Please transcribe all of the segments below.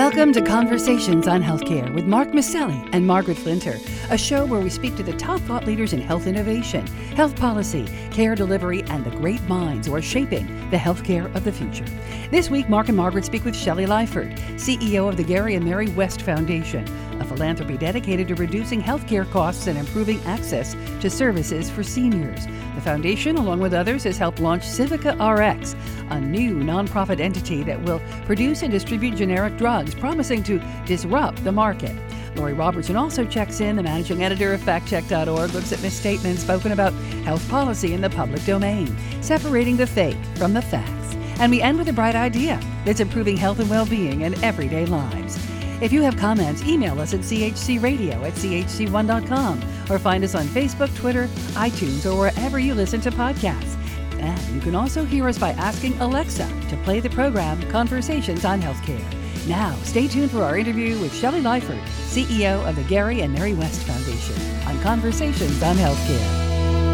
Welcome to Conversations on Healthcare with Mark Maselli and Margaret Flinter, a show where we speak to the top thought leaders in health innovation, health policy, care delivery, and the great minds who are shaping the healthcare of the future. This week, Mark and Margaret speak with Shelley Lyford, CEO of the Gary and Mary West Foundation, a philanthropy dedicated to reducing healthcare costs and improving access to services for seniors. The foundation, along with others, has helped launch Civica RX, a new nonprofit entity that will produce and distribute generic drugs, promising to disrupt the market. Lori Robertson also checks in. The managing editor of factcheck.org looks at misstatements spoken about health policy in the public domain, separating the fake from the facts. And we end with a bright idea that's improving health and well-being in everyday lives. If you have comments, email us at chcradio@chc1.com or find us on Facebook, Twitter, iTunes, or wherever you listen to podcasts. And you can also hear us by asking Alexa to play the program Conversations on Healthcare. Now, stay tuned for our interview with Shelley Lyford, CEO of the Gary and Mary West Foundation, on Conversations on Healthcare.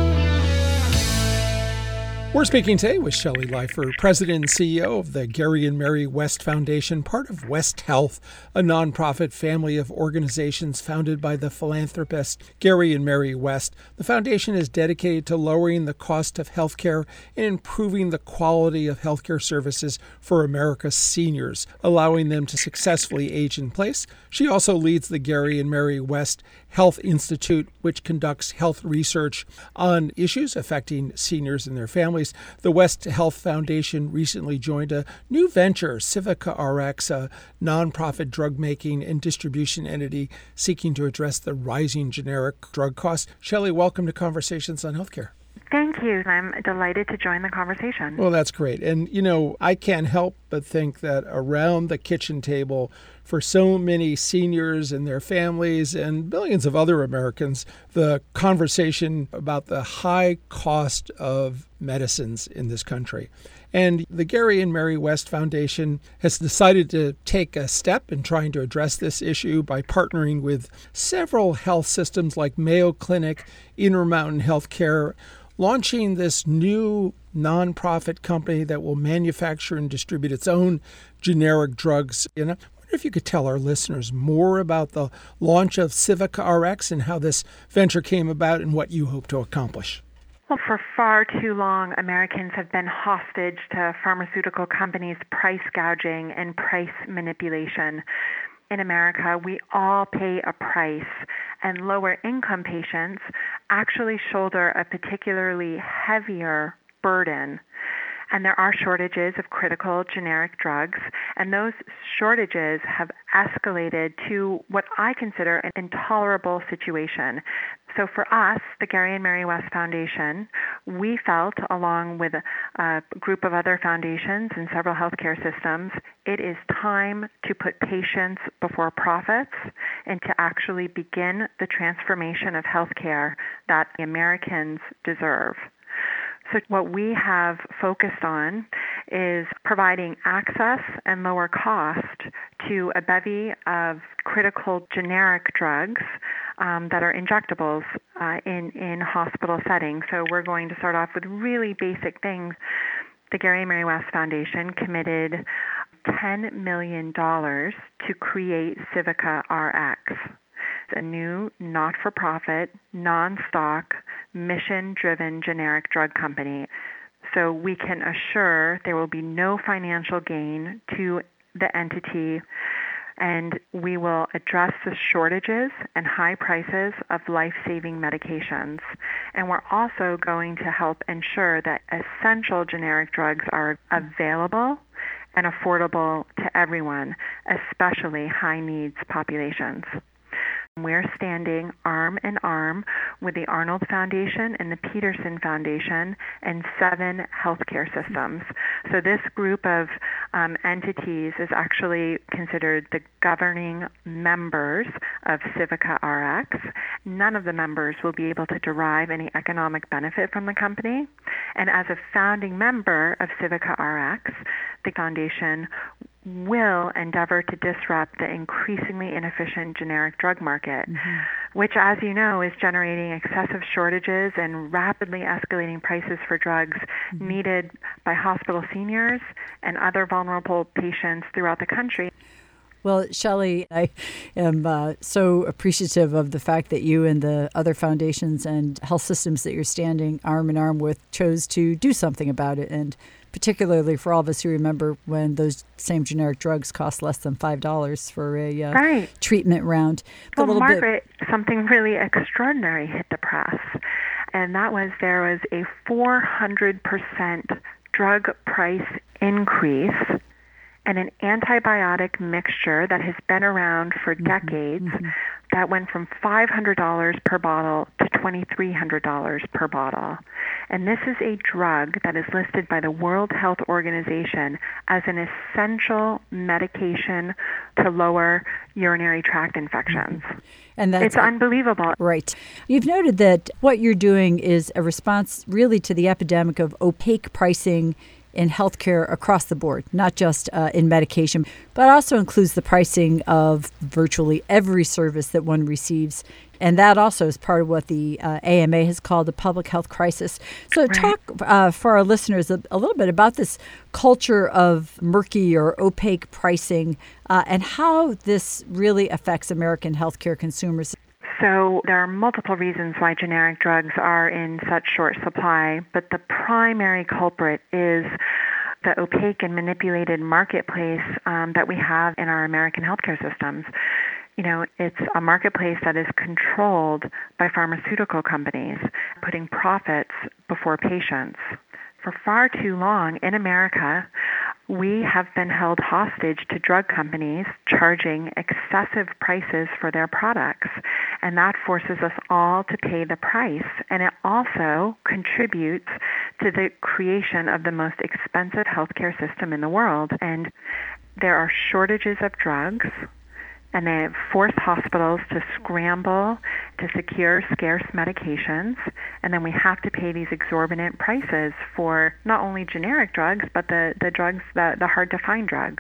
We're speaking today with Shelley Lyford, President and CEO of the Gary and Mary West Foundation, part of West Health, a nonprofit family of organizations founded by the philanthropist Gary and Mary West. The foundation is dedicated to lowering the cost of healthcare and improving the quality of healthcare services for America's seniors, allowing them to successfully age in place. She also leads the Gary and Mary West Health Institute, which conducts health research on issues affecting seniors and their families. The West Health Foundation recently joined a new venture, Civica RX, a nonprofit drug making and distribution entity seeking to address the rising generic drug costs. Shelley, welcome to Conversations on Healthcare. Thank you. I'm delighted to join the conversation. Well, that's great. And, I can't help but think that around the kitchen table for so many seniors and their families and billions of other Americans, the conversation about the high cost of medicines in this country. And the Gary and Mary West Foundation has decided to take a step in trying to address this issue by partnering with several health systems like Mayo Clinic, Intermountain Healthcare, launching this new nonprofit company that will manufacture and distribute its own generic drugs. I wonder if you could tell our listeners more about the launch of Civica RX and how this venture came about and what you hope to accomplish. Well, for far too long, Americans have been hostage to pharmaceutical companies' price gouging and price manipulation. In America, we all pay a price, and lower income patients actually shoulder a particularly heavier burden. And there are shortages of critical generic drugs, and those shortages have escalated to what I consider an intolerable situation. So for us, the Gary and Mary West Foundation, we felt, along with a group of other foundations and several healthcare systems, it is time to put patients before profits and to actually begin the transformation of healthcare that Americans deserve. So what we have focused on is providing access and lower cost to a bevy of critical generic drugs that are injectables in hospital settings. So we're going to start off with really basic things. The Gary and Mary West Foundation committed $10 million to create Civica RX, a new not-for-profit, non-stock, mission-driven generic drug company. So we can assure there will be no financial gain to the entity, and we will address the shortages and high prices of life-saving medications. And we're also going to help ensure that essential generic drugs are available and affordable to everyone, especially high-needs populations. We're standing arm in arm with the Arnold Foundation and the Peterson Foundation and 7 healthcare systems. So this group of entities is actually considered the governing members of Civica RX. None of the members will be able to derive any economic benefit from the company. And as a founding member of Civica RX, the foundation will endeavor to disrupt the increasingly inefficient generic drug market, which, as you know, is generating excessive shortages and rapidly escalating prices for drugs needed by hospital seniors and other vulnerable patients throughout the country. Well, Shelley, I am so appreciative of the fact that you and the other foundations and health systems that you're standing arm in arm with chose to do something about it, and particularly for all of us who remember when those same generic drugs cost less than $5 for a treatment round. Well, Margaret, something really extraordinary hit the press, and that was there was a 400% drug price increase and an antibiotic mixture that has been around for decades that went from $500 per bottle to $2,300 per bottle. And this is a drug that is listed by the World Health Organization as an essential medication to lower urinary tract infections. And it's unbelievable. Right. You've noted that what you're doing is a response really to the epidemic of opaque pricing in healthcare across the board, not just in medication, but also includes the pricing of virtually every service that one receives. And that also is part of what the AMA has called a public health crisis. So talk for our listeners a little bit about this culture of murky or opaque pricing and how this really affects American healthcare consumers. So there are multiple reasons why generic drugs are in such short supply, but the primary culprit is the opaque and manipulated marketplace that we have in our American healthcare systems. You know, it's a marketplace that is controlled by pharmaceutical companies, putting profits before patients. For far too long in America, we have been held hostage to drug companies charging excessive prices for their products, and that forces us all to pay the price, and it also contributes to the creation of the most expensive healthcare system in the world. And there are shortages of drugs, and they have forced hospitals to scramble to secure scarce medications, and then we have to pay these exorbitant prices for not only generic drugs, but the drugs, the hard-to-find drugs.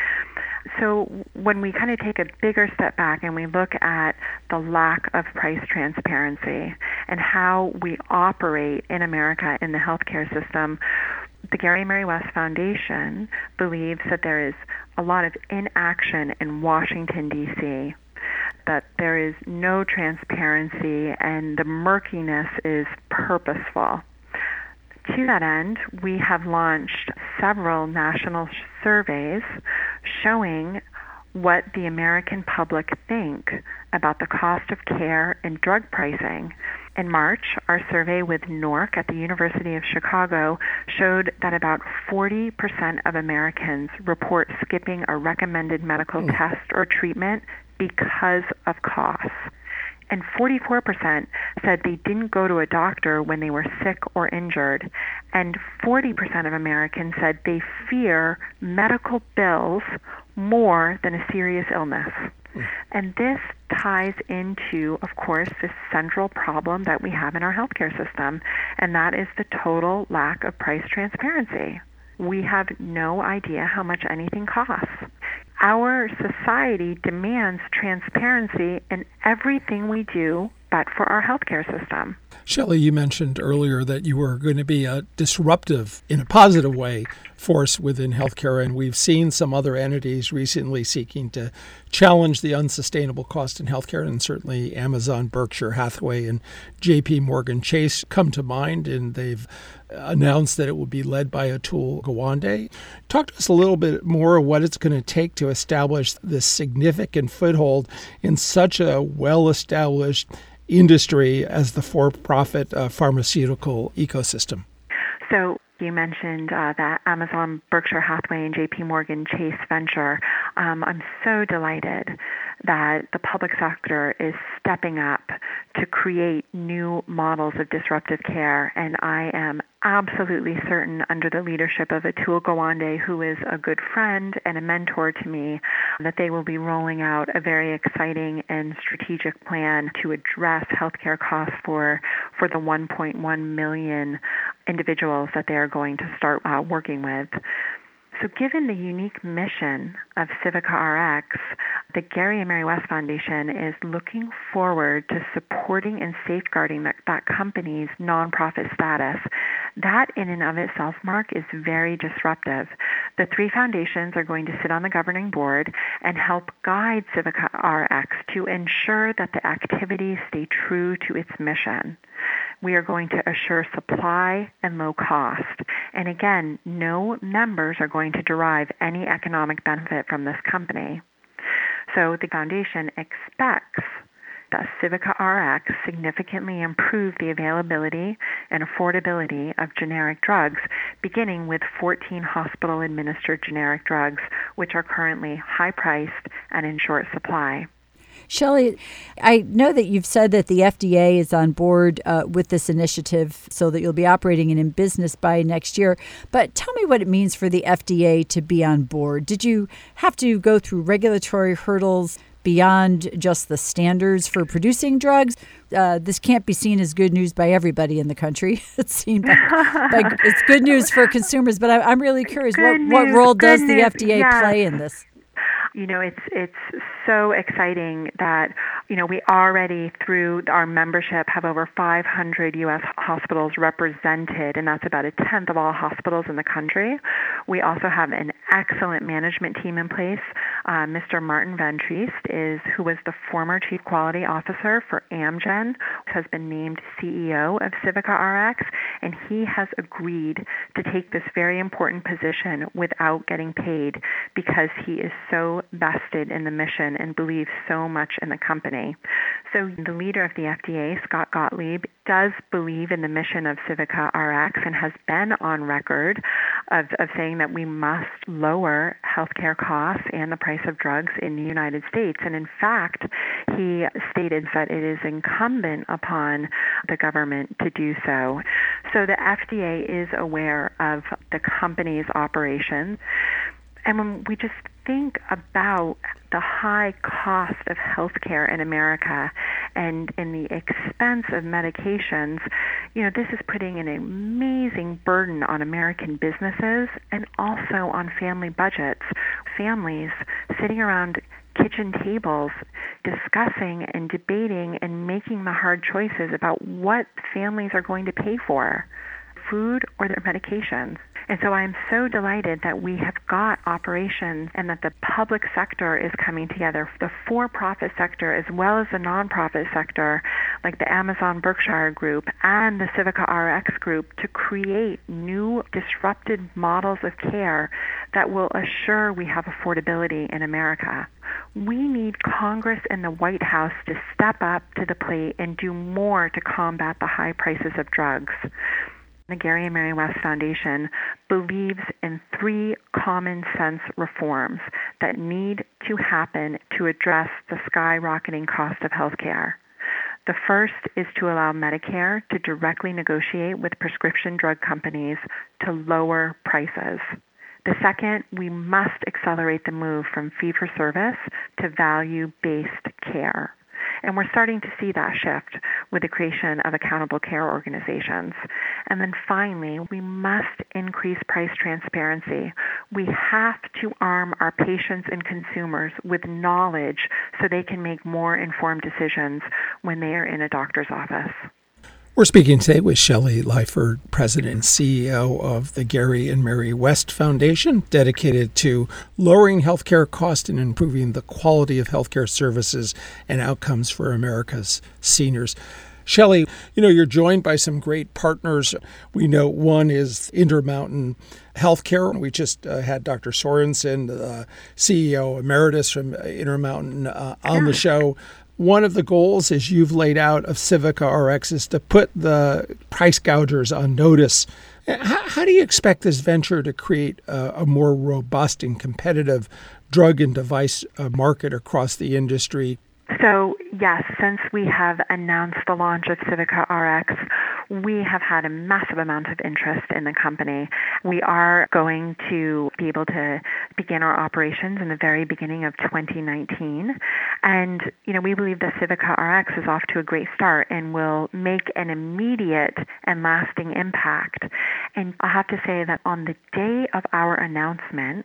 So when we kind of take a bigger step back and we look at the lack of price transparency and how we operate in America in the healthcare system, the Gary and Mary West Foundation believes that there is a lot of inaction in Washington, D.C., that there is no transparency and the murkiness is purposeful. To that end, we have launched several national surveys showing what the American public think about the cost of care and drug pricing. In March, our survey with NORC at the University of Chicago showed that about 40% of Americans report skipping a recommended medical test or treatment because of costs. And 44% said they didn't go to a doctor when they were sick or injured. And 40% of Americans said they fear medical bills more than a serious illness. And this ties into, of course, this central problem that we have in our healthcare system, and that is the total lack of price transparency. We have no idea how much anything costs. Our society demands transparency in everything we do, but for our healthcare system. Shelley, you mentioned earlier that you were going to be a disruptive, in a positive way, force within healthcare, and we've seen some other entities recently seeking to challenge the unsustainable cost in healthcare, and certainly Amazon, Berkshire Hathaway, and J.P. Morgan Chase come to mind, and they've announced that it will be led by Atul Gawande. Talk to us a little bit more of what it's going to take to establish this significant foothold in such a well-established industry as the for-profit pharmaceutical ecosystem. So you mentioned that Amazon, Berkshire Hathaway, and J.P. Morgan Chase venture. I'm so delighted that the public sector is stepping up to create new models of disruptive care, and I am absolutely certain, under the leadership of Atul Gawande, who is a good friend and a mentor to me, that they will be rolling out a very exciting and strategic plan to address healthcare costs for the 1.1 million individuals that they are going to start working with. So given the unique mission of Civica Rx, the Gary and Mary West Foundation is looking forward to supporting and safeguarding that company's nonprofit status. That in and of itself, Mark, is very disruptive. The three foundations are going to sit on the governing board and help guide Civica RX to ensure that the activities stay true to its mission. We are going to assure supply and low cost. And again, no members are going to derive any economic benefit from this company. So the foundation expects that Civica RX significantly improve the availability and affordability of generic drugs, beginning with 14 hospital-administered generic drugs, which are currently high-priced and in short supply. Shelley, I know that you've said that the FDA is on board with this initiative so that you'll be operating and in business by next year. But tell me what it means for the FDA to be on board. Did you have to go through regulatory hurdles beyond just the standards for producing drugs? This can't be seen as good news by everybody in the country. It's seen it's good news for consumers. But I'm really curious, what role does the FDA play in this? You know, it's so exciting that, you know, we already, through our membership, have over 500 U.S. hospitals represented, and that's about a tenth of all hospitals in the country. We also have an excellent management team in place. Mr. Martin Van Triest, who was the former Chief Quality Officer for Amgen, has been named CEO of Civica RX, and he has agreed to take this very important position without getting paid because he is so vested in the mission and believes so much in the company. So the leader of the FDA, Scott Gottlieb, does believe in the mission of Civica RX and has been on record of saying that we must lower healthcare costs and the price of drugs in the United States. And in fact, he stated that it is incumbent upon the government to do so. So the FDA is aware of the company's operations. And when we just think about the high cost of healthcare in America and in the expense of medications, you know, this is putting an amazing burden on American businesses and also on family budgets. Families sitting around kitchen tables discussing and debating and making the hard choices about what families are going to pay for, food or their medications. And so I'm so delighted that we have got operations and that the public sector is coming together, the for-profit sector as well as the nonprofit sector, like the Amazon Berkshire Group and the Civica RX Group, to create new disrupted models of care that will assure we have affordability in America. We need Congress and the White House to step up to the plate and do more to combat the high prices of drugs. The Gary and Mary West Foundation believes in three common sense reforms that need to happen to address the skyrocketing cost of healthcare. The first is to allow Medicare to directly negotiate with prescription drug companies to lower prices. The second, we must accelerate the move from fee-for-service to value-based care. And we're starting to see that shift with the creation of accountable care organizations. And then finally, we must increase price transparency. We have to arm our patients and consumers with knowledge so they can make more informed decisions when they are in a doctor's office. We're speaking today with Shelley Lyford, President and CEO of the Gary and Mary West Foundation, dedicated to lowering healthcare costs and improving the quality of healthcare services and outcomes for America's seniors. Shelley, you know, you're joined by some great partners. We know one is Intermountain Healthcare. We just had Dr. Sorensen, the CEO emeritus from Intermountain, on the show. One of the goals, as you've laid out, of Civica RX is to put the price gougers on notice. How do you expect this venture to create a more robust and competitive drug and device market across the industry? So, yes, since we have announced the launch of Civica RX, we have had a massive amount of interest in the company. We are going to be able to begin our operations in the very beginning of 2019. And, you know, we believe that Civica RX is off to a great start and will make an immediate and lasting impact. And I have to say that on the day of our announcement,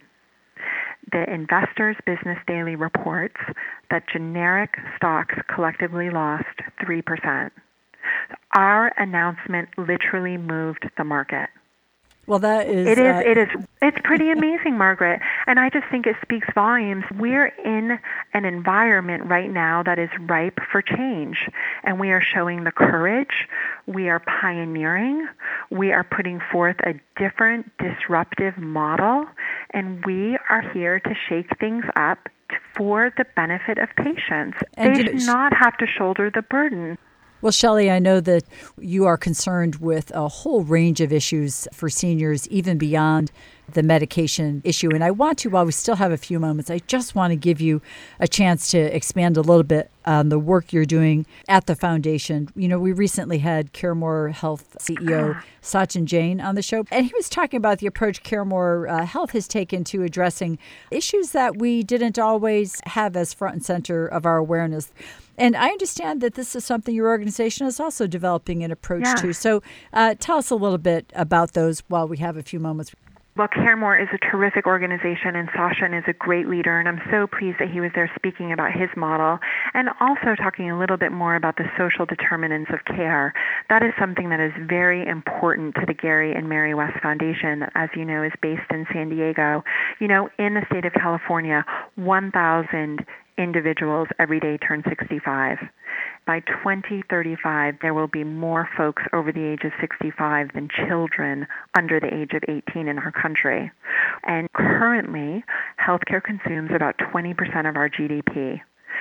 the Investors Business Daily reports that generic stocks collectively lost 3%. Our announcement literally moved the market. Well, that is... It's pretty amazing, Margaret. And I just think it speaks volumes. We're in an environment right now that is ripe for change. And we are showing the courage. We are pioneering. We are putting forth a different, disruptive model. And we are here to shake things up for the benefit of patients. They should not have to shoulder the burden. Well, Shelley, I know that you are concerned with a whole range of issues for seniors, even beyond the medication issue. And I want to, while we still have a few moments, I just want to give you a chance to expand a little bit on the work you're doing at the foundation. You know, we recently had CareMore Health CEO Sachin Jain on the show, and he was talking about the approach CareMore Health has taken to addressing issues that we didn't always have as front and center of our awareness. And I understand that this is something your organization is also developing an approach to. So tell us a little bit about those while we have a few moments. Well, CareMore is a terrific organization, and Sachin is a great leader, and I'm so pleased that he was there speaking about his model and also talking a little bit more about the social determinants of care. That is something that is very important to the Gary and Mary West Foundation, that, as you know, is based in San Diego. You know, in the state of California, 1,000 individuals every day turn 65. By 2035, there will be more folks over the age of 65 than children under the age of 18 in our country. And currently, healthcare consumes about 20% of our GDP.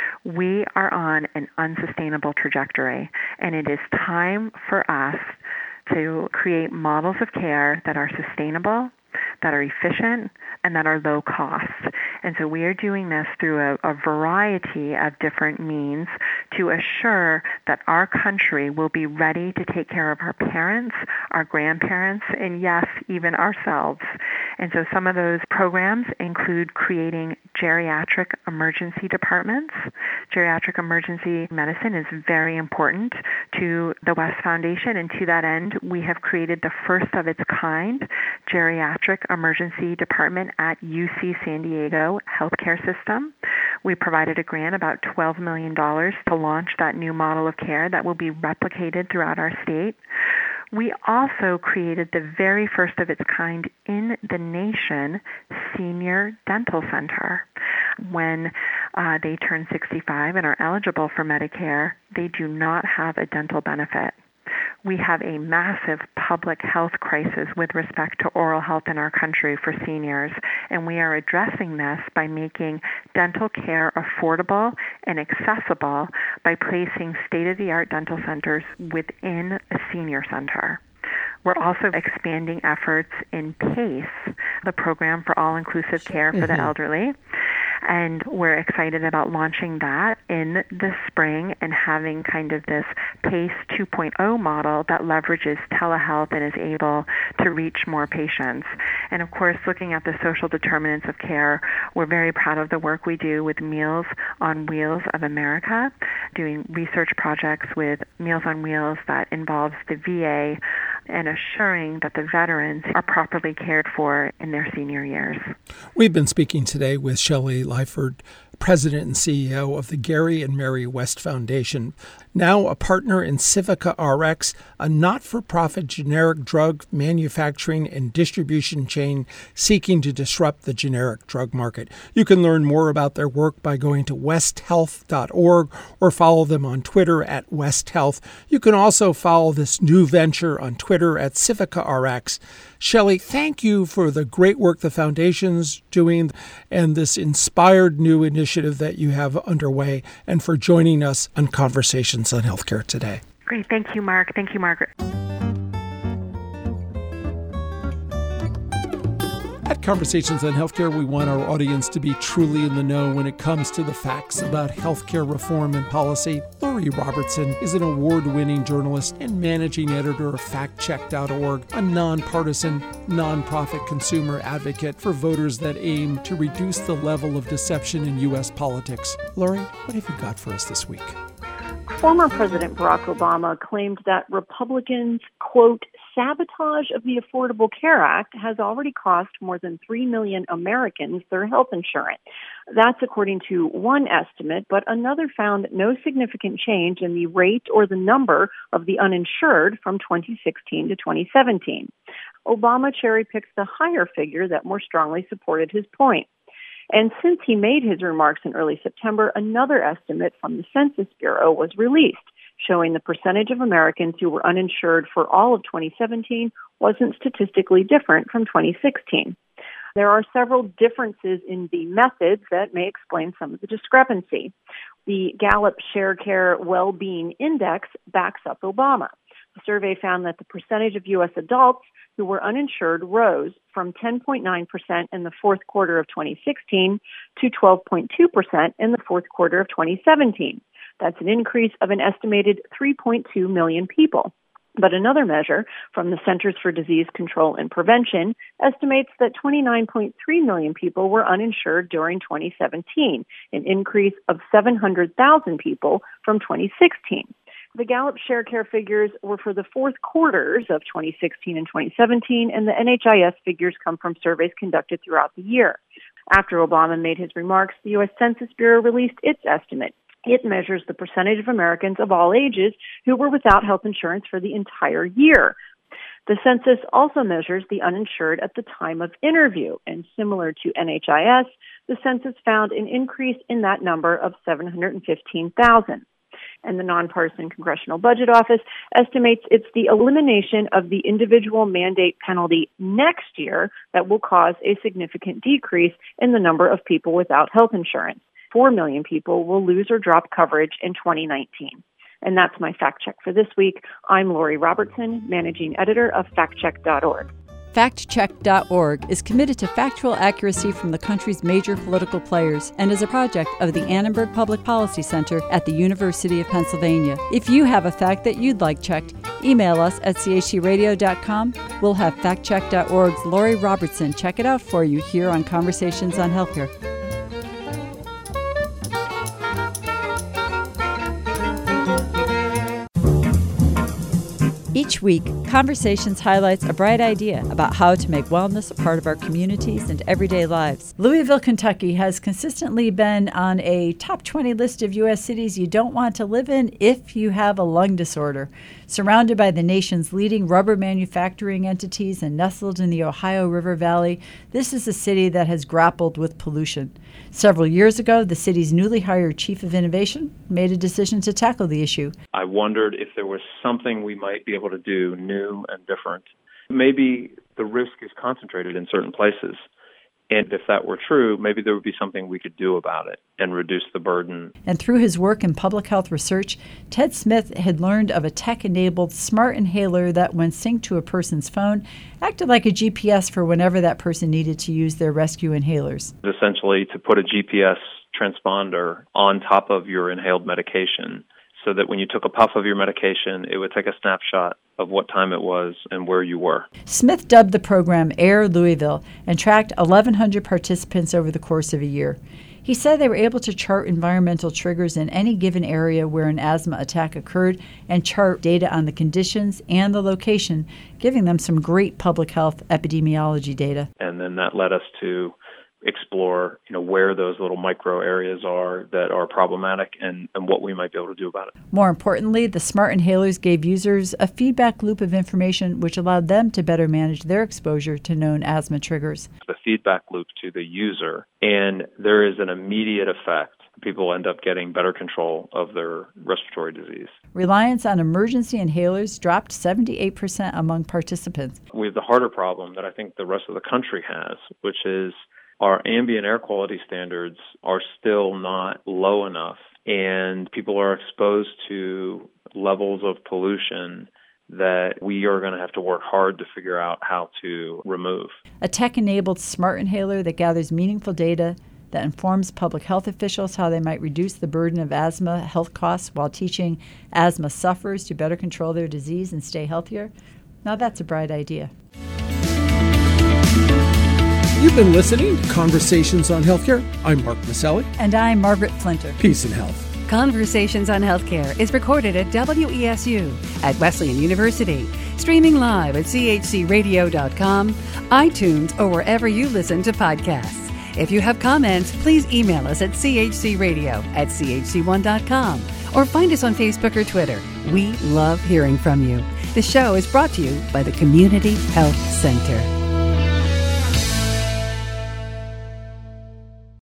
We are on an unsustainable trajectory, and it is time for us to create models of care that are sustainable, that are efficient, and that are low cost. And so we are doing this through a variety of different means to assure that our country will be ready to take care of our parents, our grandparents, and yes, even ourselves. And so some of those programs include creating geriatric emergency departments. Geriatric emergency medicine is very important to the West Foundation, and to that end, we have created the first of its kind geriatric emergency department at UC San Diego Healthcare System. We provided a grant, about $12 million, to launch that new model of care that will be replicated throughout our state. We also created the very first of its kind in the nation senior dental center. When they turn 65 and are eligible for Medicare, they do not have a dental benefit. We have a massive public health crisis with respect to oral health in our country for seniors, and we are addressing this by making dental care affordable and accessible by placing state-of-the-art dental centers within a senior center. We're also expanding efforts in PACE, the Program for All-Inclusive Care for the Elderly. And we're excited about launching that in the spring and having kind of this PACE 2.0 model that leverages telehealth and is able to reach more patients. And of course, looking at the social determinants of care, we're very proud of the work we do with Meals on Wheels of America, doing research projects with Meals on Wheels that involves the VA and assuring that the veterans are properly cared for in their senior years. We've been speaking today with Shelley Lyford, President and CEO of the Gary and Mary West Foundation, now a partner in Civica RX, a not-for-profit generic drug manufacturing and distribution chain seeking to disrupt the generic drug market. You can learn more about their work by going to westhealth.org or follow them on Twitter at westhealth. You can also follow this new venture on Twitter at Civica RX. Shelley, thank you for the great work the Foundation's doing and this inspired new initiative that you have underway, and for joining us on Conversations on Healthcare today. Great. Thank you, Mark. Thank you, Margaret. At Conversations on Healthcare, we want our audience to be truly in the know when it comes to the facts about healthcare reform and policy. Lori Robertson is an award-winning journalist and managing editor of FactCheck.org, a nonpartisan, nonprofit consumer advocate for voters that aim to reduce the level of deception in U.S. politics. Lori, what have you got for us this week? Former President Barack Obama claimed that Republicans, quote, sabotage of the Affordable Care Act has already cost more than 3 million Americans their health insurance. That's according to one estimate, but another found no significant change in the rate or the number of the uninsured from 2016 to 2017. Obama cherry-picked the higher figure that more strongly supported his point. And since he made his remarks in early September, another estimate from the Census Bureau was released, showing the percentage of Americans who were uninsured for all of 2017 wasn't statistically different from 2016. There are several differences in the methods that may explain some of the discrepancy. The Gallup Sharecare Well-Being Index backs up Obama. The survey found that the percentage of U.S. adults who were uninsured rose from 10.9% in the fourth quarter of 2016 to 12.2% in the fourth quarter of 2017. That's an increase of an estimated 3.2 million people. But another measure from the Centers for Disease Control and Prevention estimates that 29.3 million people were uninsured during 2017, an increase of 700,000 people from 2016. The Gallup Sharecare figures were for the fourth quarters of 2016 and 2017, and the NHIS figures come from surveys conducted throughout the year. After Obama made his remarks, the U.S. Census Bureau released its estimate. It measures the percentage of Americans of all ages who were without health insurance for the entire year. The census also measures the uninsured at the time of interview, and similar to NHIS, the census found an increase in that number of 715,000. And the Nonpartisan Congressional Budget Office estimates it's the elimination of the individual mandate penalty next year that will cause a significant decrease in the number of people without health insurance. 4 million people will lose or drop coverage in 2019. And that's my fact check for this week. I'm Lori Robertson, managing editor of factcheck.org. FactCheck.org is committed to factual accuracy from the country's major political players and is a project of the Annenberg Public Policy Center at the University of Pennsylvania. If you have a fact that you'd like checked, email us at chtradio.com. We'll have FactCheck.org's Lori Robertson check it out for you here on Conversations on Healthcare. Each week, Conversations highlights a bright idea about how to make wellness a part of our communities and everyday lives. Louisville, Kentucky has consistently been on a top 20 list of U.S. cities you don't want to live in if you have a lung disorder. Surrounded by the nation's leading rubber manufacturing entities and nestled in the Ohio River Valley, this is a city that has grappled with pollution. Several years ago, the city's newly hired chief of innovation made a decision to tackle the issue. I wondered if there was something we might be able to do new and different. Maybe the risk is concentrated in certain places. And if that were true, maybe there would be something we could do about it and reduce the burden. And through his work in public health research, Ted Smith had learned of a tech-enabled smart inhaler that, when synced to a person's phone, acted like a GPS for whenever that person needed to use their rescue inhalers. Essentially, to put a GPS transponder on top of your inhaled medication so that when you took a puff of your medication, it would take a snapshot of what time it was and where you were. Smith dubbed the program Air Louisville and tracked 1,100 participants over the course of a year. He said they were able to chart environmental triggers in any given area where an asthma attack occurred and chart data on the conditions and the location, giving them some great public health epidemiology data. And then that led us to explore, where those little micro areas are that are problematic and what we might be able to do about it. More importantly, the smart inhalers gave users a feedback loop of information which allowed them to better manage their exposure to known asthma triggers. The feedback loop to the user, and there is an immediate effect. People end up getting better control of their respiratory disease. Reliance on emergency inhalers dropped 78% among participants. We have the harder problem that I think the rest of the country has, which is our ambient air quality standards are still not low enough, and people are exposed to levels of pollution that we are going to have to work hard to figure out how to remove. A tech-enabled smart inhaler that gathers meaningful data that informs public health officials how they might reduce the burden of asthma health costs while teaching asthma sufferers to better control their disease and stay healthier. Now that's a bright idea. You've been listening to Conversations on Healthcare. I'm Mark Maselli. And I'm Margaret Flinter. Peace and health. Conversations on Healthcare is recorded at WESU at Wesleyan University, streaming live at chcradio.com, iTunes, or wherever you listen to podcasts. If you have comments, please email us at chcradio@chc1.com or find us on Facebook or Twitter. We love hearing from you. The show is brought to you by the Community Health Center.